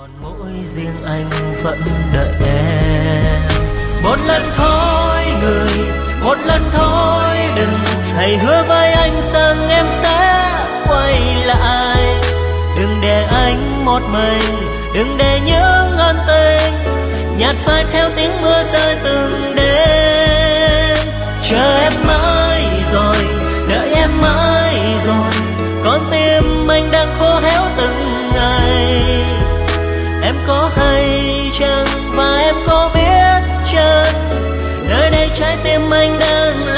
mỗi riêng anh vẫn đợi em. Một lần thôi người, một lần thôi đừng. Hãy hứa với anh rằng em sẽ quay lại. Đừng để anh một mình, đừng để những ân tình nhạt phai theo tiếng mưa rơi từng đêm. Chờ em mãi rồi, đợi em mãi rồi, con tim anh đang khô héo từng ngày. Em có hay chăng và em có biết chăng, nơi đây trái tim anh đang